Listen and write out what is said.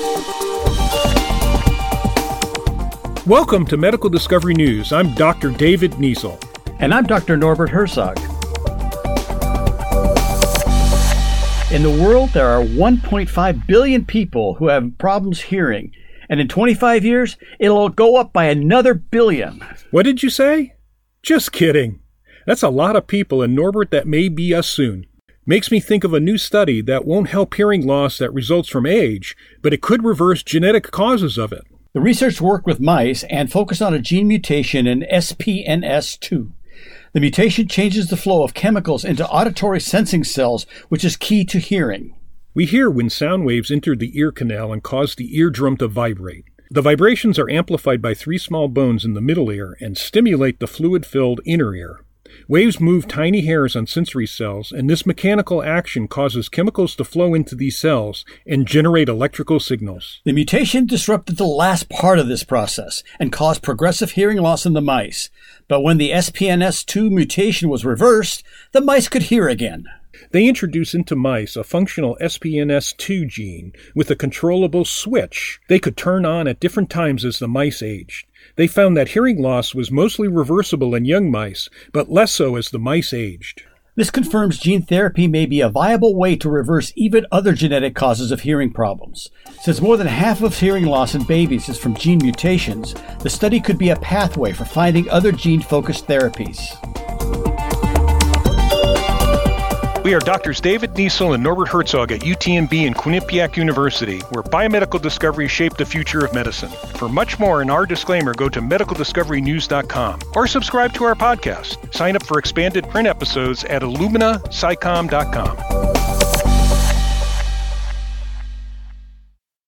Welcome to Medical Discovery News. I'm Dr. David Niesel. And I'm Dr. Norbert Herzog. In the world, there are 1.5 billion people who have problems hearing. And in 25 years, it'll go up by another billion. What did you say? Just kidding. That's a lot of people, and Norbert, that may be us soon. Makes me think of a new study that won't help hearing loss that results from age, but it could reverse genetic causes of it. The research worked with mice and focused on a gene mutation in SPNS2. The mutation changes the flow of chemicals into auditory sensing cells, which is key to hearing. We hear when sound waves enter the ear canal and cause the eardrum to vibrate. The vibrations are amplified by 3 small bones in the middle ear and stimulate the fluid-filled inner ear. Waves move tiny hairs on sensory cells, and this mechanical action causes chemicals to flow into these cells and generate electrical signals. The mutation disrupted the last part of this process and caused progressive hearing loss in the mice. But when the SPNS2 mutation was reversed, the mice could hear again. They introduced into mice a functional SPNS2 gene with a controllable switch they could turn on at different times as the mice aged. They found that hearing loss was mostly reversible in young mice, but less so as the mice aged. This confirms gene therapy may be a viable way to reverse even other genetic causes of hearing problems. Since more than half of hearing loss in babies is from gene mutations, the study could be a pathway for finding other gene-focused therapies. We are Drs. David Niesel and Norbert Herzog at UTMB and Quinnipiac University, where biomedical discoveries shape the future of medicine. For much more in our disclaimer, go to medicaldiscoverynews.com or subscribe to our podcast. Sign up for expanded print episodes at illuminascicom.com.